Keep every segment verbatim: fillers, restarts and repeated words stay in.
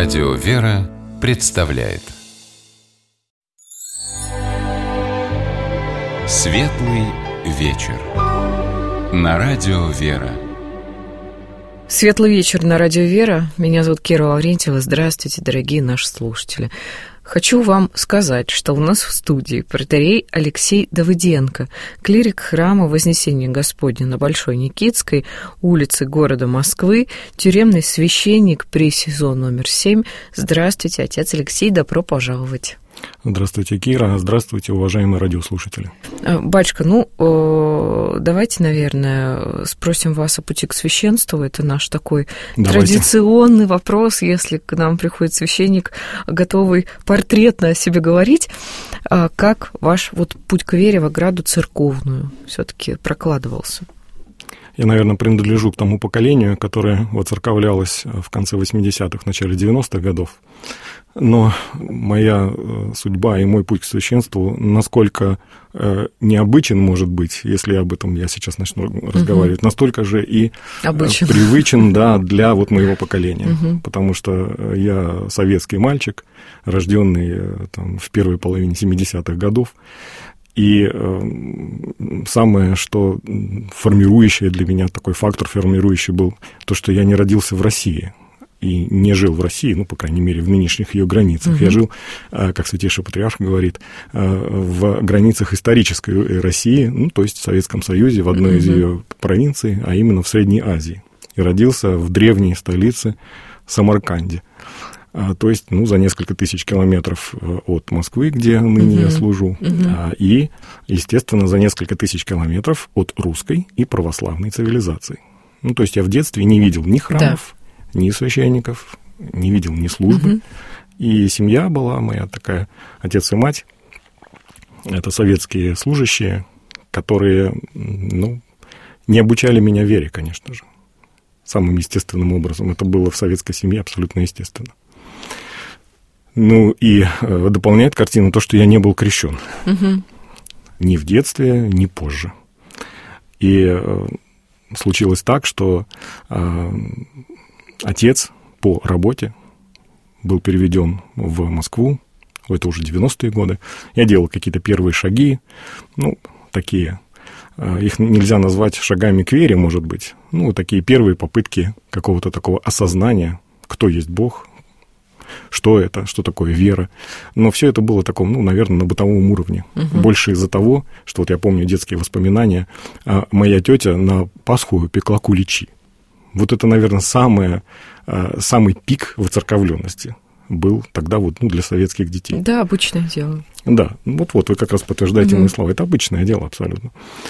Радио «Вера» представляет Светлый вечер на Радио «Вера». Светлый вечер на Радио «Вера». Меня зовут Кира Лаврентьева. Здравствуйте, дорогие наши слушатели. Хочу вам сказать, что у нас в студии протоиерей Алексей Давыденко, клирик храма Вознесения Господня на Большой Никитской улице города Москвы, тюремный священник при СИЗО номер семь. Здравствуйте, отец Алексей, добро пожаловать. Здравствуйте, Кира. Здравствуйте, уважаемые радиослушатели. Батюшка, ну, давайте, наверное, спросим вас о пути к священству. Это наш такой давайте. Традиционный вопрос, если к нам приходит священник, готовый портретно о себе говорить. Как ваш вот путь к вере в ограду церковную все-таки прокладывался? Я, наверное, принадлежу к тому поколению, которое воцерковлялось в конце восьмидесятых, начале девяностых годов. Но моя судьба и мой путь к священству насколько э, необычен может быть, если об этом я сейчас начну разговаривать, угу. настолько же и Обычен. привычен да, для вот моего поколения. Угу. Потому что я советский мальчик, рожденный там, в первой половине семидесятых годов. И э, самое, что формирующее для меня, такой фактор формирующий был, то, что я не родился в России и не жил в России, ну, по крайней мере, в нынешних ее границах. Угу. Я жил, э, как Святейший Патриарх говорит, э, в границах исторической России, ну, то есть в Советском Союзе, в одной угу. из ее провинций, а именно в Средней Азии. И родился в древней столице Самарканде. То есть, ну, за несколько тысяч километров от Москвы, где ныне uh-huh. я служу, uh-huh. и, естественно, за несколько тысяч километров от русской и православной цивилизации. Ну, то есть я в детстве не видел ни храмов, да. ни священников, не видел ни службы. Uh-huh. И семья была моя такая, отец и мать, это советские служащие, которые, ну, не обучали меня вере, конечно же, самым естественным образом. Это было в советской семье абсолютно естественно. Ну, и э, дополняет картину то, что я не был крещен. Угу. Ни в детстве, ни позже. И э, случилось так, что э, отец по работе был переведен в Москву, это уже девяностые годы. Я делал какие-то первые шаги, ну, такие, э, их нельзя назвать шагами к вере, может быть. Ну, такие первые попытки какого-то такого осознания, кто есть Бог, что это, что такое вера. Но все это было таком, ну, наверное, на бытовом уровне. Uh-huh. Больше из-за того, что вот я помню детские воспоминания, моя тетя на Пасху пекла куличи. Вот это, наверное, самое, самый пик воцерковленности был тогда вот, ну, для советских детей. Да, обычное дело. Да, вот-вот, вы как раз подтверждаете uh-huh. мои слова. Это обычное дело абсолютно.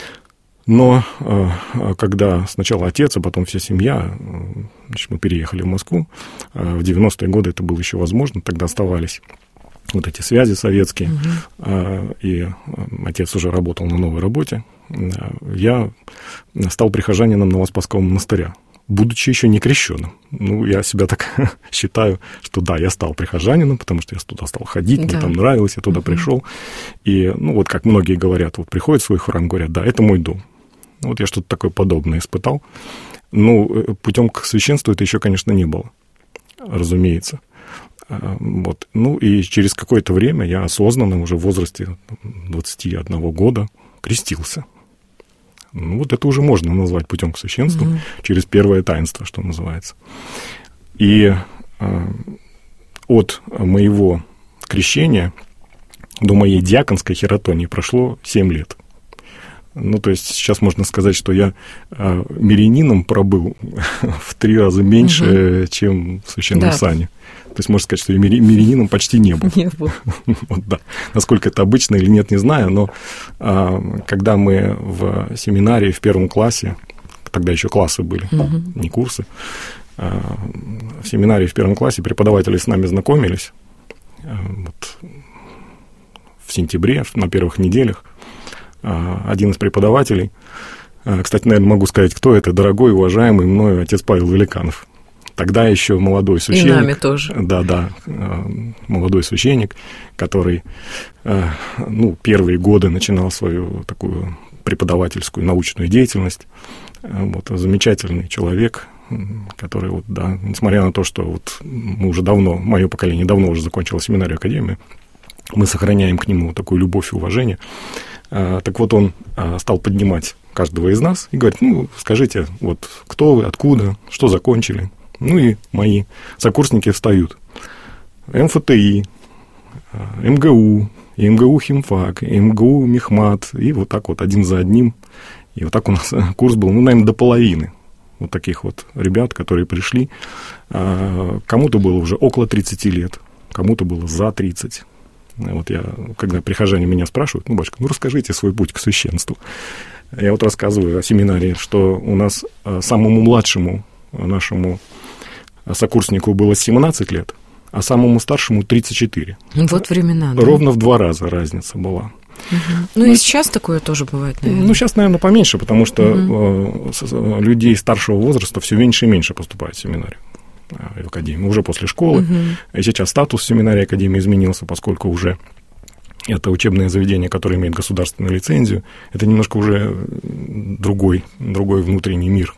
Но когда сначала отец, а потом вся семья, значит, мы переехали в Москву, в девяностые годы это было еще возможно, тогда оставались вот эти связи советские, угу. и отец уже работал на новой работе, я стал прихожанином Новоспасского монастыря, будучи еще не крещенным. Ну, я себя так считаю, что да, я стал прихожанином, потому что я туда стал ходить, да. мне там нравилось, я туда угу. пришел. И, ну, вот как многие говорят, вот приходят в свой храм, говорят, да, это мой дом. Вот я что-то такое подобное испытал. Ну, путем к священству это еще, конечно, не было, разумеется. Вот. Ну, и через какое-то время я осознанно уже в возрасте двадцати одного года крестился. Ну, вот это уже можно назвать путем к священству, mm-hmm. через первое таинство, что называется. И э, от моего крещения до моей диаконской хератонии прошло семь лет. Ну, то есть сейчас можно сказать, что я э, мирянином пробыл в три раза меньше, mm-hmm. чем в священном да. сане. То есть можно сказать, что я мирянином почти не был. Не был. Вот, да. Насколько это обычно или нет, не знаю, но э, когда мы в семинарии в первом классе, тогда еще классы были, mm-hmm. не курсы, э, в семинарии в первом классе преподаватели с нами знакомились э, вот, в сентябре, на первых неделях. Один из преподавателей, кстати, наверное, могу сказать, кто это, дорогой, уважаемый мною отец Павел Великанов. Тогда еще молодой священник. И нами тоже. Да, да, молодой священник, который, ну, первые годы начинал свою такую преподавательскую научную деятельность. Вот, замечательный человек, которые, вот, да, несмотря на то, что вот мы уже давно, мое поколение давно уже закончило семинарию академию, мы сохраняем к нему такую любовь и уважение. Так вот, он стал поднимать каждого из нас и говорит: ну, скажите, вот кто вы, откуда, что закончили. Ну и мои сокурсники встают. эм эф тэ и, эм гэ у, эм гэ у химфак, эм гэ у мехмат, и вот так вот один за одним. И вот так у нас курс был, ну, наверное, до половины вот таких вот ребят, которые пришли. Кому-то было уже около тридцати лет, кому-то было за тридцать. Вот я, когда прихожане меня спрашивают: ну, батюшка, ну, расскажите свой путь к священству. Я вот рассказываю о семинарии, что у нас самому младшему нашему сокурснику было семнадцать лет, а самому старшему тридцать четыре. Вот времена, да? Ровно в два раза разница была. Угу. Ну, ну, и сейчас такое тоже бывает, наверное. Ну, сейчас, наверное, поменьше, потому что угу. людей старшего возраста все меньше и меньше поступает в семинарию, в академию, уже после школы. Угу. И сейчас статус семинарии академии изменился, поскольку уже это учебное заведение, которое имеет государственную лицензию, это немножко уже другой, другой внутренний мир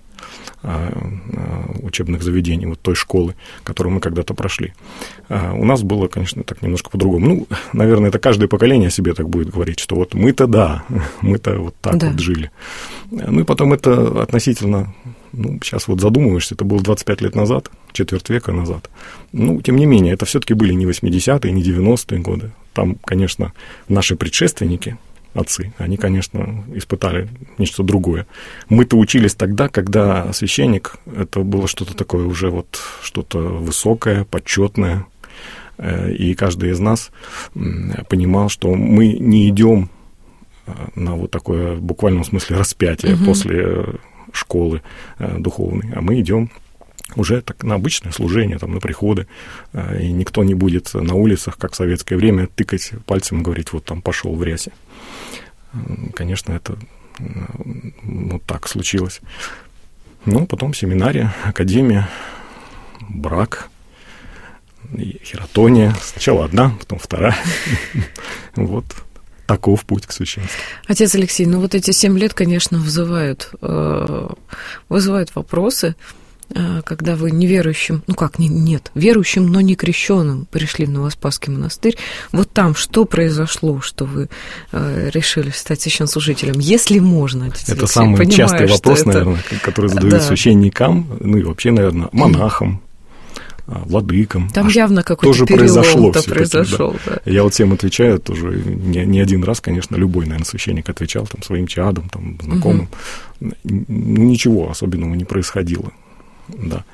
учебных заведений, вот той школы, которую мы когда-то прошли. У нас было, конечно, так немножко по-другому. Ну, наверное, это каждое поколение о себе так будет говорить, что вот мы-то да, мы-то вот так да. вот жили. Ну, и потом это относительно, ну, сейчас вот задумываешься, это было двадцать пять лет назад, четверть века назад. Ну, тем не менее, это все-таки были не восьмидесятые, не девяностые годы. Там, конечно, наши предшественники, отцы, они, конечно, испытали нечто другое. Мы-то учились тогда, когда священник, это было что-то такое уже вот, что-то высокое, почетное, и каждый из нас понимал, что мы не идем на вот такое в буквальном смысле распятие угу. после школы духовной, а мы идем уже так на обычное служение, там, на приходы, и никто не будет на улицах, как в советское время, тыкать пальцем и говорить: вот там пошел в рясе. Конечно, это вот так случилось. Ну, потом семинария, академия, брак, хератония. Сначала одна, потом вторая. Вот таков путь к священству. Отец Алексей, ну вот эти семь лет, конечно, вызывают, вызывают вопросы, когда вы неверующим, ну как, не, нет, верующим, но не крещенным пришли в Новоспасский монастырь. Вот там что произошло, что вы э, решили стать священнослужителем, если можно? Это Алексей, самый понимаю, частый вопрос, это... наверное, который задают да. священникам, ну и вообще, наверное, монахам, владыкам. Там а явно какой-то тоже произошло произошел. Да. Да. Я вот всем отвечаю тоже не, не один раз, конечно, любой, наверное, священник отвечал там своим чадам, там, знакомым. Угу. Ничего особенного не происходило. Да.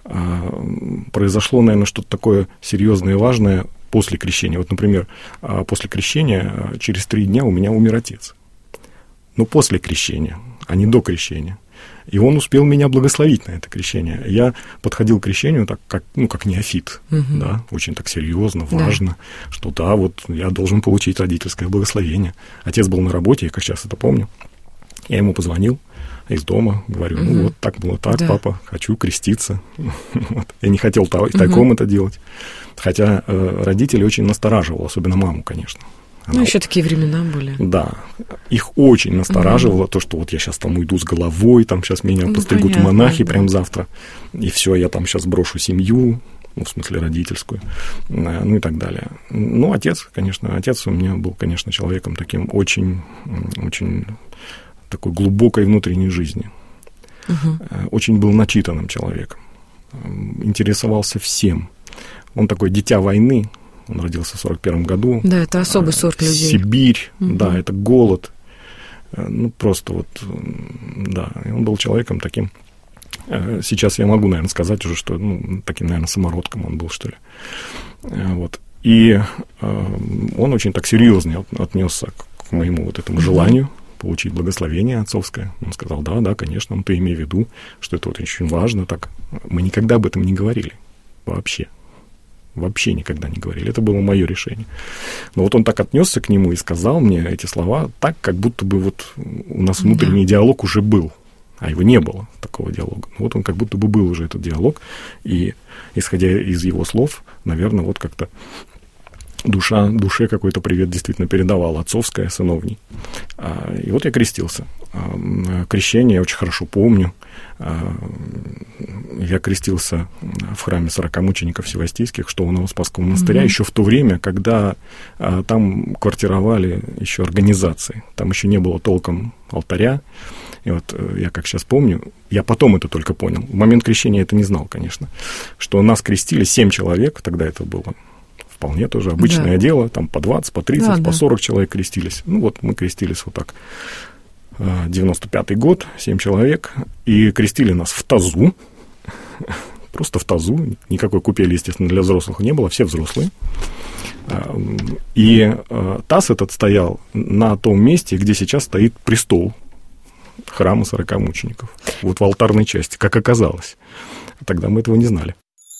Произошло, наверное, что-то такое серьезное и важное после крещения. Вот, например, после крещения через три дня у меня умер отец. Но после крещения, а не до крещения. И он успел меня благословить на это крещение. Я подходил к крещению так, как, ну, как неофит, угу. да, очень так серьезно, важно, да. что да, вот я должен получить родительское благословение. Отец был на работе, я как сейчас это помню. Я ему позвонил из дома, говорю: ну угу. вот так было так, да. папа, хочу креститься. Вот. Я не хотел тайком угу. это делать. Хотя э, родители очень настораживало, особенно маму, конечно. Она, ну, еще такие времена были. Да, их очень настораживало, угу. то, что вот я сейчас там уйду с головой, там сейчас меня ну, постригут понятно, монахи да. прям завтра, и все, я там сейчас брошу семью, ну, в смысле родительскую, ну и так далее. Ну, отец, конечно, отец у меня был, конечно, человеком таким очень, очень такой глубокой внутренней жизни. Угу. Очень был начитанным человеком, интересовался всем. Он такой дитя войны. Он родился в сорок первом году. Да, это особый сорт людей. Сибирь, угу. да, это голод. Ну, просто вот, да, и он был человеком таким. Сейчас я могу, наверное, сказать уже, что, ну, таким, наверное, самородком он был, что ли. Вот. И он очень так серьезно отнесся к моему вот этому угу. желанию получить благословение отцовское. Он сказал: да, да, конечно, ну, ты имей в виду, что это вот очень важно. Так. Мы никогда об этом не говорили вообще. Вообще никогда не говорили. Это было мое решение. Но вот он так отнесся к нему и сказал мне эти слова так, как будто бы вот у нас внутренний да. диалог уже был, а его не было, такого диалога. Вот он как будто бы был уже этот диалог, и, исходя из его слов, наверное, вот как-то душа, душе какой-то привет действительно передавал, отцовская, сыновней. И вот я крестился. Крещение я очень хорошо помню. я крестился в храме сорокамучеников Севастийских, что у Новоспасского монастыря, mm-hmm. еще в то время, когда а, там квартировали еще организации. Там еще не было толком алтаря. И вот я как сейчас помню, я потом это только понял. В момент крещения я это не знал, конечно, что нас крестили семь человек, тогда это было вполне тоже обычное да. дело, там по двадцать, по тридцать, да, по сорок да. человек крестились. Ну вот мы крестились вот так. девяносто пятый год, семь человек, и крестили нас в тазу, просто в тазу, никакой купели, естественно, для взрослых не было, все взрослые. И таз этот стоял на том месте, где сейчас стоит престол храма сорокамучеников, вот в алтарной части, как оказалось. Тогда мы этого не знали.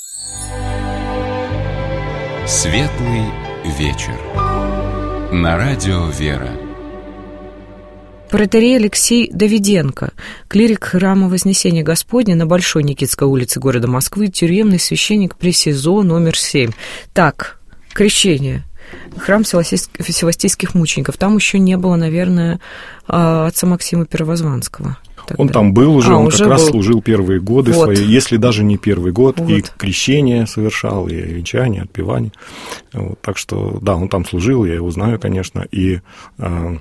Светлый вечер. На радио «Вера». Протоиерей Алексей Давиденко, клирик храма Вознесения Господня на Большой Никитской улице города Москвы, тюремный священник при СИЗО номер семь. Так, крещение. Храм Севастийских мучеников. Там еще не было, наверное, отца Максима Первозванского. Тогда. Он там был уже, а, он уже как был. раз служил первые годы вот. свои, если даже не первый год, вот. и крещение совершал, и венчание, отпевание. Вот, так что, да, он там служил, я его знаю, конечно, и а,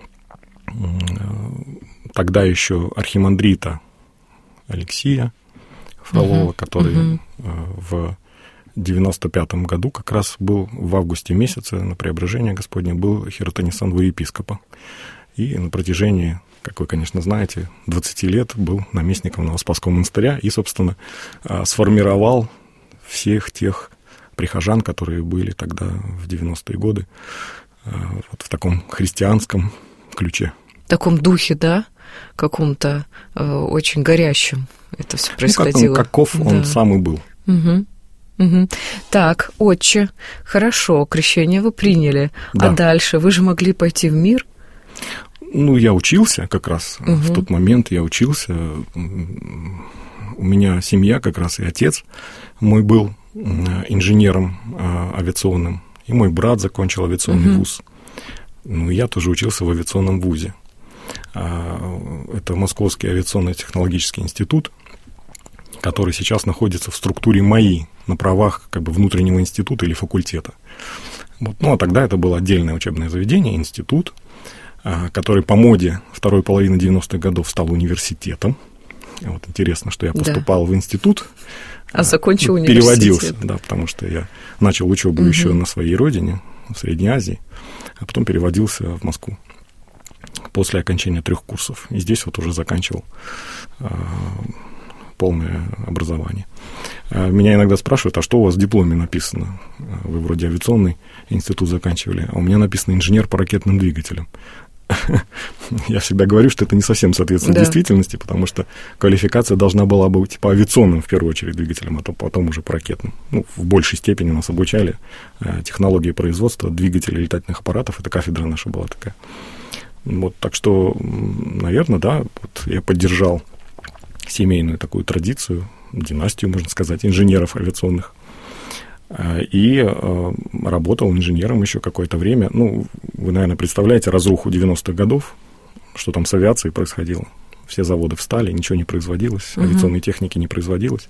тогда еще архимандрита Алексия Фролова, uh-huh. который uh-huh. в девяносто пятом году как раз был в августе месяце на Преображение Господне, был хиротонисан во епископа. И на протяжении, как вы, конечно, знаете, двадцать лет был наместником Новоспасского монастыря и, собственно, сформировал всех тех прихожан, которые были тогда в девяностые годы вот в таком христианском ключе. В таком духе, да? Каком-то э, очень горящем это все происходило. Ну, как он, каков да. он сам и был. Угу. Угу. Так, отче, хорошо, крещение вы приняли, да. а дальше вы же могли пойти в мир? Ну, я учился как раз, угу. в тот момент я учился, у меня семья как раз и отец мой был инженером авиационным, и мой брат закончил авиационный угу. вуз, ну, я тоже учился в авиационном вузе, это Московский авиационно-технологический институт, который сейчас находится в структуре МАИ, на правах как бы внутреннего института или факультета. Вот. Ну, а тогда это было отдельное учебное заведение, институт, который по моде второй половины девяностых годов стал университетом. Вот интересно, что я поступал да. в институт, а закончил университет. Переводился, да, потому что я начал учебу угу. еще на своей родине, в Средней Азии, а потом переводился в Москву после окончания трех курсов. И здесь вот уже заканчивал полное образование. Меня иногда спрашивают, а что у вас в дипломе написано? Вы вроде авиационный институт заканчивали, а у меня написано инженер по ракетным двигателям. Я всегда говорю, что это не совсем соответствует да. действительности, потому что квалификация должна была быть по авиационным, в первую очередь, двигателям, а то потом уже по ракетным. Ну, в большей степени нас обучали технологии производства двигателей летательных аппаратов, это кафедра наша была такая. Вот, так что, наверное, да, вот я поддержал семейную такую традицию, династию, можно сказать, инженеров авиационных. И работал инженером еще какое-то время. Ну, вы, наверное, представляете разруху девяностых годов, что там с авиацией происходило. Все заводы встали, ничего не производилось, uh-huh. авиационной техники не производилось.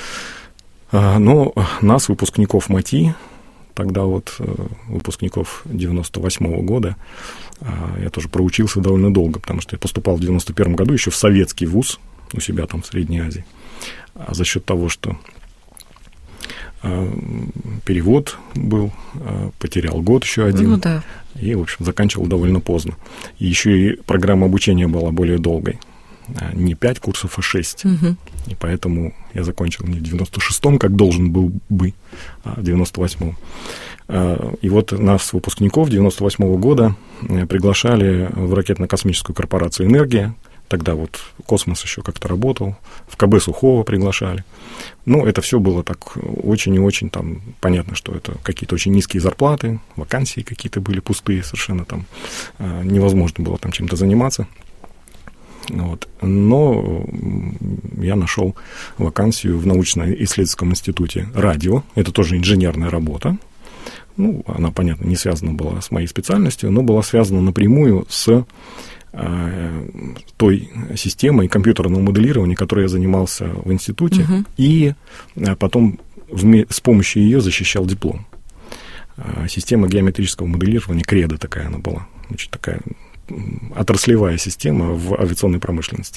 Но нас, выпускников МАТИ, тогда вот выпускников девяносто восьмого года, я тоже проучился довольно долго, потому что я поступал в девяносто первом году еще в советский вуз, у себя там в Средней Азии. А за счет того, что э, перевод был, э, потерял год еще один. Ну, да. И, в общем, заканчивал довольно поздно. И еще и программа обучения была более долгой. Не пять курсов, а шесть. Угу. И поэтому я закончил не в девяносто шестом, как должен был бы, а в девяносто восьмом. И вот нас, выпускников девяносто восьмого года, приглашали в ракетно-космическую корпорацию «Энергия». Тогда вот космос еще как-то работал, в КБ Сухого приглашали. Ну, это все было так очень и очень там понятно, что это какие-то очень низкие зарплаты, вакансии какие-то были пустые, совершенно там невозможно было там чем-то заниматься. Вот. Но я нашел вакансию в научно-исследовательском институте радио, это тоже инженерная работа. Ну, она, понятно, не связана была с моей специальностью, но была связана напрямую с той системой компьютерного моделирования, которой я занимался в институте, угу. и потом с помощью ее защищал диплом. Система геометрического моделирования, кредо такая она была, значит, такая отраслевая система в авиационной промышленности.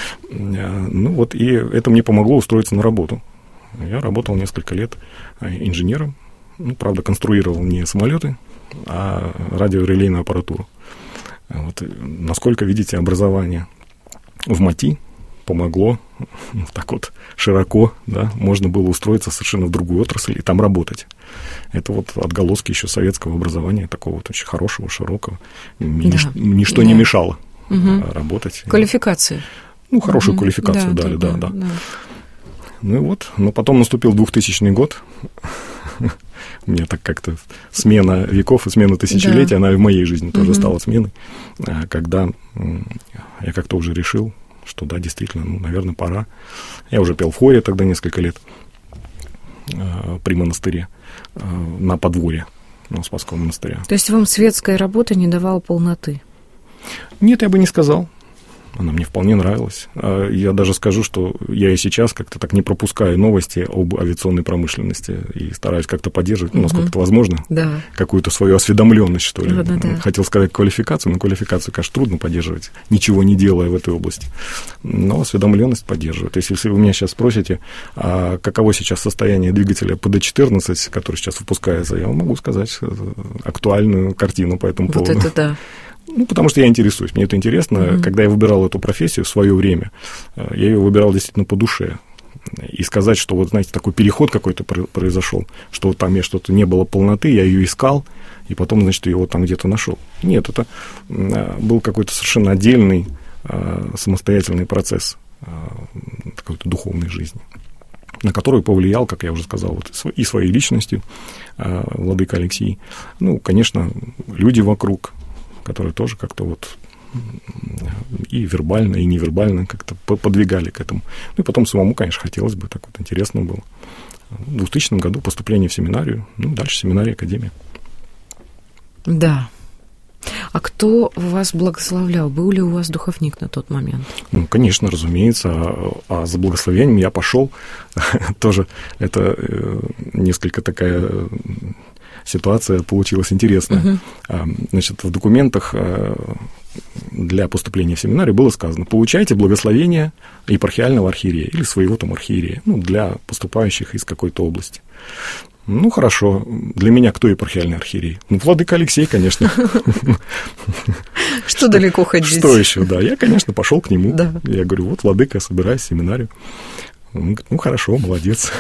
Ну вот, и это мне помогло устроиться на работу. Я работал несколько лет инженером, ну, правда, конструировал не самолеты, а радиорелейную аппаратуру. Вот, насколько, видите, образование в МАТИ помогло так вот широко, да, можно было устроиться совершенно в другую отрасль и там работать. Это вот отголоски еще советского образования, такого вот очень хорошего, широкого. Да. Нич- ничто да. не мешало угу. работать. Квалификацию. Ну, хорошую угу. квалификацию да, дали, да, да, да. да. Ну и вот, но потом наступил двухтысячный год. У меня так как-то смена веков и смена тысячелетий, да. она и в моей жизни угу. тоже стала сменой, когда я как-то уже решил, что да, действительно, ну, наверное, пора. Я уже пел в хоре тогда несколько лет э, при монастыре, э, на подворье Новоспасского монастыря. То есть вам светская работа не давала полноты? Нет, я бы не сказал. Она мне вполне нравилась. Я даже скажу, что я и сейчас как-то так не пропускаю новости об авиационной промышленности и стараюсь как-то поддерживать, ну, насколько это возможно, да. какую-то свою осведомленность, что ли. Да, да, да. Хотел сказать квалификацию, но квалификацию, конечно, трудно поддерживать, ничего не делая в этой области. Но осведомленность поддерживает. То есть, если вы меня сейчас спросите, а каково сейчас состояние двигателя пэ дэ четырнадцать, который сейчас выпускается, я вам могу сказать актуальную картину по этому вот поводу. Это да. Ну, потому что я интересуюсь, мне это интересно. Mm-hmm. Когда я выбирал эту профессию в свое время, я ее выбирал действительно по душе. И сказать, что вот, знаете, такой переход какой-то произошел, что вот там я что-то не было полноты, я ее искал, и потом, значит, ее вот там где-то нашел. Нет, это был какой-то совершенно отдельный самостоятельный процесс какой-то духовной жизни, на который повлиял, как я уже сказал, вот, и своей личностью владыка Алексий. Ну, конечно, люди вокруг, которые тоже как-то вот и вербально, и невербально как-то подвигали к этому. Ну, и потом самому, конечно, хотелось бы, так вот интересно было. В двухтысячном году поступление в семинарию, ну, дальше семинария, академия. Да. А кто вас благословлял? Был ли у вас духовник на тот момент? Ну, конечно, разумеется. А за благословением я пошел. Тоже это несколько такая... ситуация получилась интересная. Uh-huh. Значит, в документах для поступления в семинарию было сказано: получайте благословение епархиального архиерея или своего там архиерея, ну, для поступающих из какой-то области. Ну, хорошо. Для меня кто епархиальный архиерей? Ну, владыка Алексей, конечно. Что далеко ходить? Что еще, да. Я, конечно, пошел к нему. Я говорю: вот, владыка, собираюсь в семинарию. Он говорит: ну, хорошо, молодец.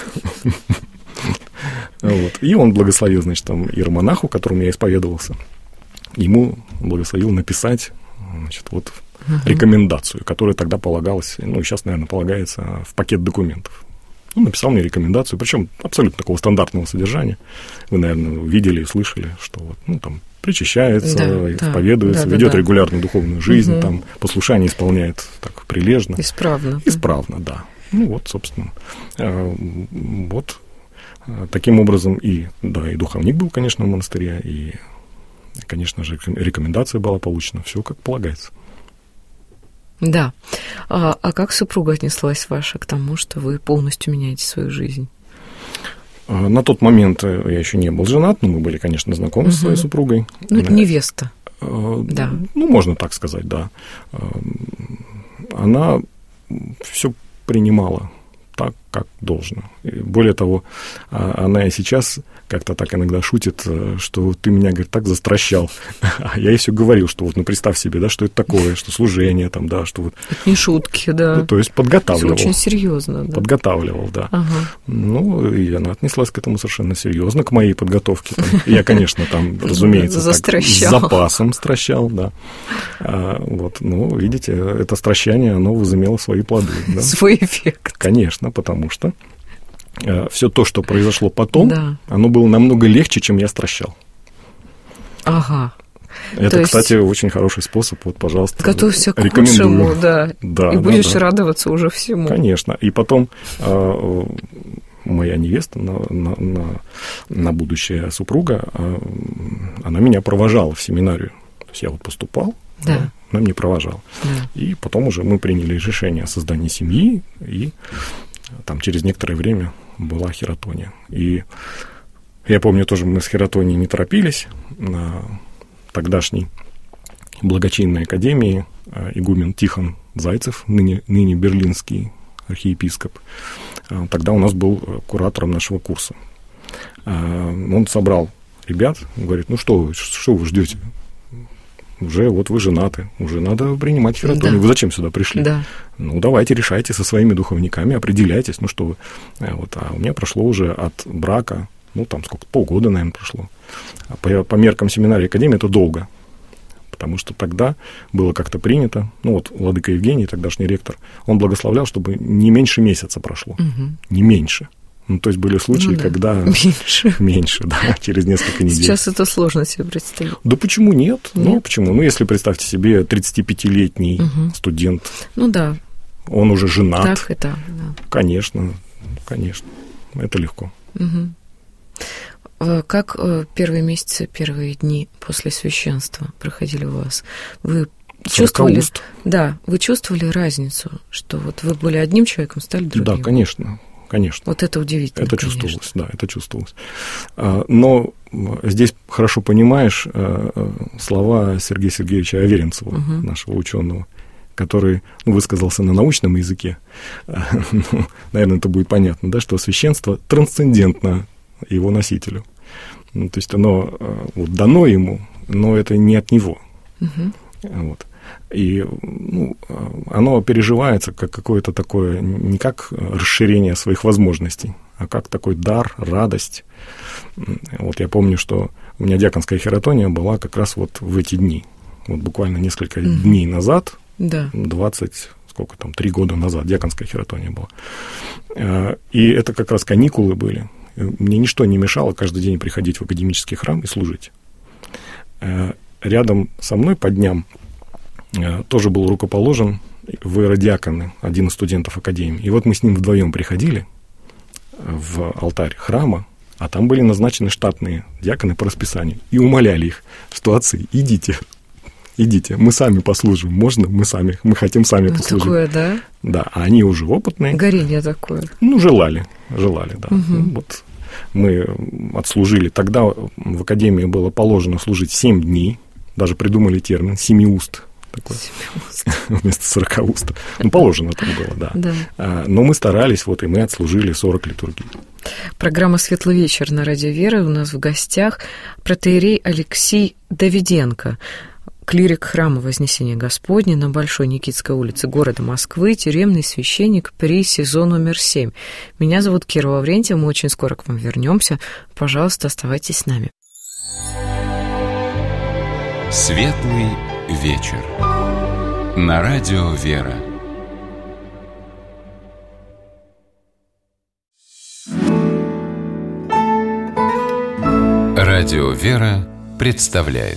Вот. И он благословил, значит, там, иеромонаху, которому я исповедовался, ему благословил написать, значит, вот, uh-huh. рекомендацию, которая тогда полагалась, ну, и сейчас, наверное, полагается в пакет документов. Он написал мне рекомендацию, причем абсолютно такого стандартного содержания. Вы, наверное, видели и слышали, что вот, ну, там, причащается, да, исповедуется, да, ведет да, регулярную да. духовную жизнь, uh-huh. там, послушание исполняет так прилежно. Исправно. Исправно, да. Ну, вот, собственно, вот. Таким образом, и, да, и духовник был, конечно, в монастыре, и, конечно же, рекомендация была получена, все как полагается. Да. А, а как супруга отнеслась ваша к тому, что вы полностью меняете свою жизнь? На тот момент я еще не был женат, но мы были, конечно, знакомы угу. с своей супругой. Ну, невеста. А, да. Ну, можно так сказать, да. Она все принимала так, как должно. И более того, она и сейчас как-то так иногда шутит, что ты меня, говорит, так застращал. А я ей все говорил, что вот, ну, представь себе, да, что это такое, что служение там, да, что вот... Это не шутки, да. Ну, то есть подготавливал. Все очень серьезно, да. Подготавливал, да. Ага. Ну, и она отнеслась к этому совершенно серьезно, к моей подготовке. Там. Я, конечно, там, разумеется, так, с запасом стращал, да. А, вот, ну, видите, это стращание, оно возымело свои плоды. Да? Свой эффект. Конечно, потому что все то, что произошло потом, да. оно было намного легче, чем я стращал. Ага. Это, то кстати, есть... очень хороший способ. Вот, пожалуйста, готовься к худшему, да. да. И да, будешь да. радоваться уже всему. Конечно. И потом э, моя невеста, на, на, на, на будущая супруга, э, она меня провожала в семинарию. То есть я вот поступал, да. нам не провожал. Да. И потом уже мы приняли решение о создании семьи, и там через некоторое время была хератония. И я помню тоже, мы с хератонией не торопились. На тогдашней благочинной академии игумен Тихон Зайцев, ныне, ныне берлинский архиепископ, тогда у нас был куратором нашего курса. Он собрал ребят, говорит, ну что вы, что вы ждете? Уже вот вы женаты, уже надо принимать хератонию. Да. Вы зачем сюда пришли? Да. Ну, давайте решайте со своими духовниками, определяйтесь, ну что вы. Вот, а у меня прошло уже от брака, ну, там сколько, полгода, наверное, прошло. А по, по меркам семинарии академии это долго, потому что тогда было как-то принято, ну, вот владыка Евгений, тогдашний ректор, он благословлял, чтобы не меньше месяца прошло, угу. не меньше. Ну, то есть были случаи, ну, да. когда... Меньше. Меньше, да, через несколько недель. Сейчас это сложно себе представить. Да почему нет? нет? Ну, почему? Ну, если представьте себе тридцатипятилетний угу. студент. Ну, да. Он уже женат. Так и так, да. Конечно, конечно. Это легко. Угу. Как первые месяцы, первые дни после священства проходили у вас? Вы чувствовали... Уст. Да, вы чувствовали разницу, что вот вы были одним человеком, стали другим? Да, конечно. Конечно. Вот это удивительно, Это конечно. чувствовалось, да, это чувствовалось. Но здесь хорошо понимаешь слова Сергея Сергеевича Аверинцева, угу. нашего ученого, который ну, высказался на научном языке. Ну, наверное, это будет понятно, да, что священство трансцендентно его носителю. Ну, то есть оно вот, дано ему, но это не от него. Угу. Вот. И ну, оно переживается как какое-то такое, не как расширение своих возможностей, а как такой дар, радость. Вот я помню, что у меня диаконская хератония была как раз вот в эти дни. Вот буквально несколько mm-hmm. дней назад, да. двадцать, сколько там, три года назад диаконская хератония была. И это как раз каникулы были. Мне ничто не мешало каждый день приходить в академический храм и служить. Рядом со мной по дням тоже был рукоположен в иеродиаконы, один из студентов академии. И вот мы с ним вдвоем приходили в алтарь храма, а там были назначены штатные диаконы по расписанию, и умоляли их, что отцы, идите, идите, мы сами послужим, можно, мы сами, мы хотим сами ну, послужить. Такое, да? Да, а они уже опытные. Горение такое. Ну, желали, желали, да. Угу. Ну, вот мы отслужили, тогда в академии было положено служить семь дней, даже придумали термин «семиуст». Такой, вместо сорока уст. Ну, положено там было, да. да. А, но мы старались, вот, и мы отслужили сорок литургий. Программа «Светлый вечер» на Радио Вера. У нас в гостях протоиерей Алексей Давиденко, клирик храма Вознесения Господня на Большой Никитской улице города Москвы, тюремный священник при СИЗО номер семь. Меня зовут Кира Лаврентьева, мы очень скоро к вам вернемся. Пожалуйста, оставайтесь с нами. Светлый вечер. На Радио Вера. Радио Вера представляет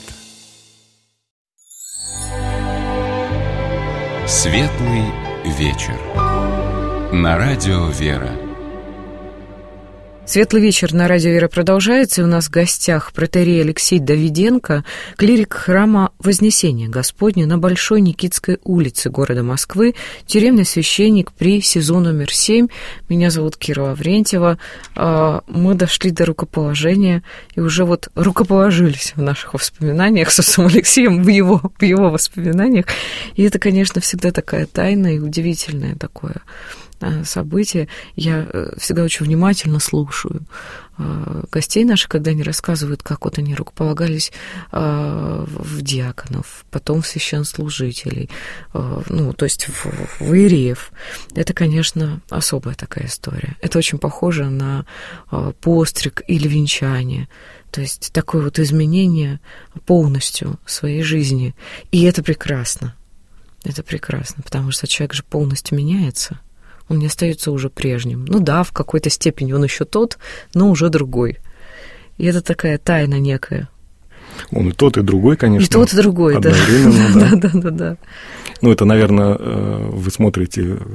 Светлый вечер. На Радио Вера. Светлый вечер на Радио Вера продолжается, и у нас в гостях протоиерей Алексей Давиденко, клирик храма Вознесения Господня на Большой Никитской улице города Москвы, тюремный священник при СИЗО номер семь. Меня зовут Кира Лаврентьева. Мы дошли до рукоположения и уже вот рукоположились в наших воспоминаниях с отцом Алексеем, в его, в его воспоминаниях. И это, конечно, всегда такая тайна и удивительное такое события. Я всегда очень внимательно слушаю гостей наших, когда они рассказывают, как вот они рукополагались в диаконов, потом в священнослужителей, ну, то есть в, в иереев. Это, конечно, особая такая история. Это очень похоже на постриг или венчание. То есть такое вот изменение полностью своей жизни. И это прекрасно. Это прекрасно, потому что человек же полностью меняется. Он не остается уже прежним. Ну да, в какой-то степени он еще тот, но уже другой. И это такая тайна некая. Он и тот, и другой, конечно. И тот, и другой, да. Одновременно, да. Да, да, да, да. Ну, это, наверное, вы смотрите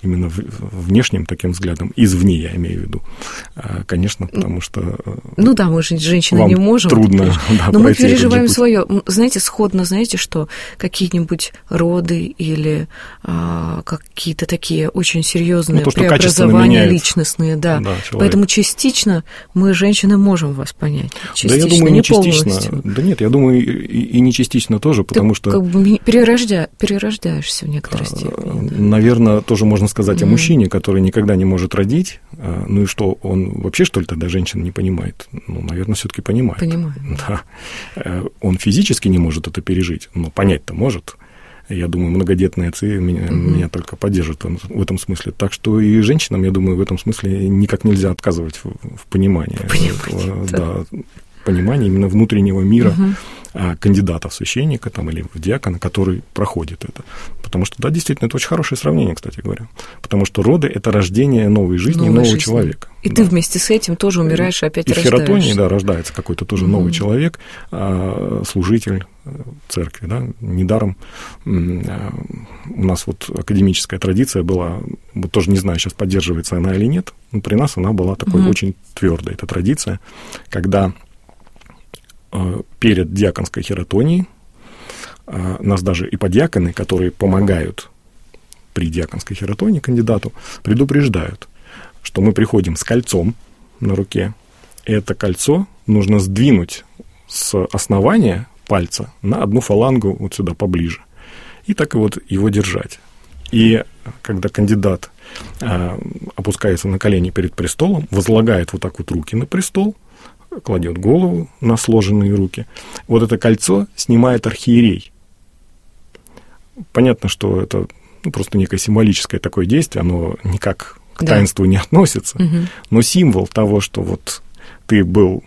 именно внешним таким взглядом, извне я имею в виду, конечно, потому что... Ну да, мы же, женщины, не можем. Трудно, да, но мы переживаем свое. Знаете, сходно, знаете, что какие-нибудь роды или а, какие-то такие очень серьезные ну, то, преобразования личностные, да. да Поэтому частично мы, женщины, можем вас понять. Частично, да, я думаю, не, не частично. Полностью. Да нет, я думаю, и, и не частично тоже, потому Ты что... как бы перерождя... перерождаешься в некоторой степени. Да. Наверное, тоже можно сказать mm-hmm. о мужчине, который никогда не может родить. Ну и что, он вообще, что ли, тогда женщина не понимает? Ну, наверное, все-таки понимает. Понимает. Да. Он физически не может это пережить, но понять-то может. Я думаю, многодетные отцы меня, mm-hmm. меня только поддержат в этом смысле. Так что и женщинам, я думаю, в этом смысле никак нельзя отказывать в, в понимании. Понимание, да. да, понимании именно внутреннего мира mm-hmm. кандидата в священника там, или в диакона, который проходит это. Потому что, да, действительно, это очень хорошее сравнение, кстати говоря. Потому что роды – это рождение новой жизни, новой нового жизни. человека. И да. ты вместе с этим тоже умираешь и опять и рождаешься. И в хератонии, да, рождается какой-то тоже mm-hmm. новый человек, служитель церкви, да, недаром у нас вот академическая традиция была, вот тоже не знаю, сейчас поддерживается она или нет, но при нас она была такой mm-hmm. очень твердой, эта традиция, когда перед диаконской хератонией нас даже иподиаконы, которые помогают при диаконской хератонии кандидату, предупреждают, что мы приходим с кольцом на руке, и это кольцо нужно сдвинуть с основания пальца на одну фалангу вот сюда поближе, и так и вот его держать. И когда кандидат а, опускается на колени перед престолом, возлагает вот так вот руки на престол, кладет голову на сложенные руки, вот это кольцо снимает архиерей. Понятно, что это ну, просто некое символическое такое действие, оно никак к да. таинству не относится, угу. но символ того, что вот ты был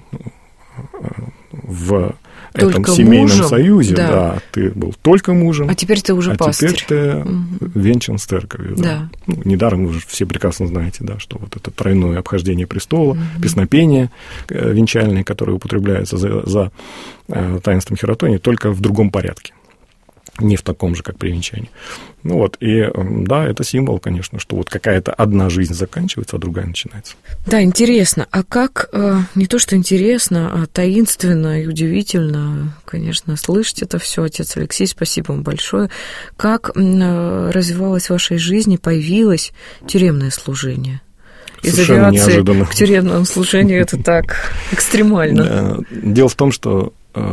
в только этом семейном мужем, союзе, да. да, ты был только мужем, а теперь ты уже а пастырь. теперь ты угу. венчан с церковью. Да. Да. Ну, недаром вы же все прекрасно знаете, да, что вот это тройное обхождение престола, угу. песнопение венчальное, которое употребляется за, за таинством хератонии, только в другом порядке. Не в таком же, как при венчании. Ну вот, и да, это символ, конечно, что вот какая-то одна жизнь заканчивается, а другая начинается. Да, интересно. А как, не то что интересно, а таинственно и удивительно, конечно, слышать это все, отец Алексей, спасибо вам большое. Как развивалась в вашей жизни, появилось тюремное служение? Из Совершенно авиации неожиданно. К тюремному служению это так экстремально. Дело в том, что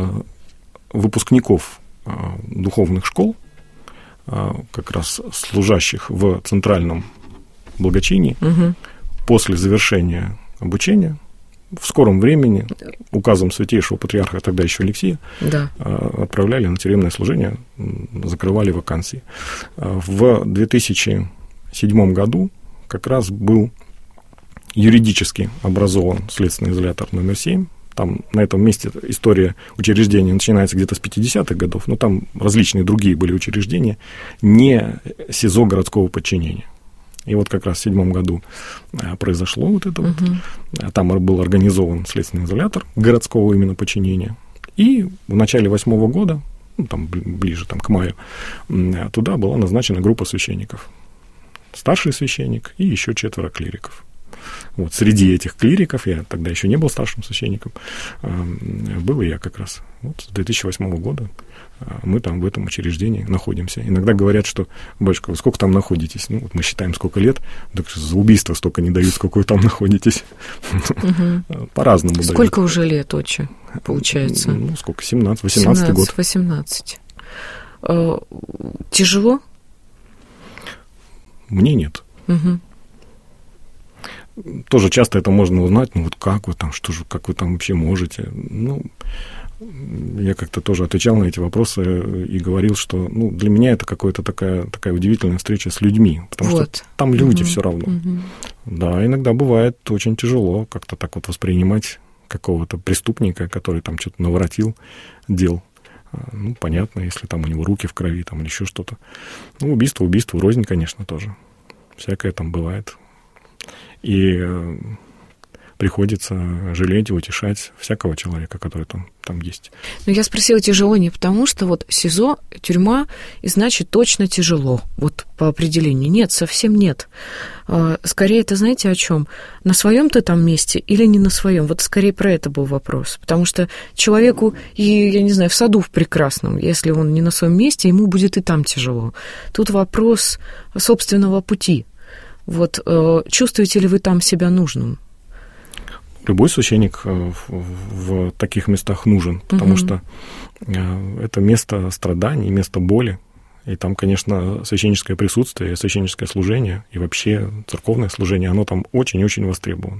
выпускников духовных школ, как раз служащих в центральном благочинии, угу. после завершения обучения в скором времени указом святейшего патриарха, тогда еще Алексия, да. отправляли на тюремное служение, закрывали вакансии. В две тысячи седьмом году как раз был юридически образован следственный изолятор номер семь. Там на этом месте история учреждения начинается где-то с пятидесятых годов, но там различные другие были учреждения, не СИЗО городского подчинения. И вот как раз в седьмом году произошло вот это угу. вот. Там был организован следственный изолятор городского именно подчинения. И в начале восьмого года, ну, там ближе там, к маю, туда была назначена группа священников. Старший священник и еще четверо клириков. Вот, среди этих клириков, я тогда еще не был старшим священником, был и я как раз. Вот с две тысячи восьмого года мы там в этом учреждении находимся. Иногда говорят, что, батюшка, вы сколько там находитесь? Ну, вот мы считаем, сколько лет, так за убийство столько не дают, сколько вы там находитесь. Угу. По-разному дают. Сколько уже лет, отче, получается? Ну, сколько, семнадцать, восемнадцатый год. восемнадцать. Тяжело? Мне нет. Угу. Тоже часто это можно узнать, ну вот как вы там, что же, как вы там вообще можете. Ну, я как-то тоже отвечал на эти вопросы и говорил, что ну, для меня это какая-то такая, такая удивительная встреча с людьми, потому вот. Что там люди угу. все равно. Угу. Да, иногда бывает очень тяжело как-то так вот воспринимать какого-то преступника, который там что-то наворотил дел. Ну, понятно, если там у него руки в крови там, или еще что-то. Ну, убийство, убийство, рознь, конечно, тоже. Всякое там бывает. И приходится жалеть и утешать всякого человека, который там, там есть. Но я спросила, тяжело не потому, что вот СИЗО, тюрьма, и значит точно тяжело, вот по определению. Нет, совсем нет. Скорее, это знаете о чем? На своем ты там месте или не на своем? Вот скорее про это был вопрос. Потому что человеку, и, я не знаю, в саду в прекрасном, если он не на своем месте, ему будет и там тяжело. Тут вопрос собственного пути. Вот чувствуете ли вы там себя нужным? Любой священник в, в таких местах нужен, потому угу. что это место страданий, место боли. И там, конечно, священническое присутствие, священническое служение и вообще церковное служение, оно там очень-очень востребовано.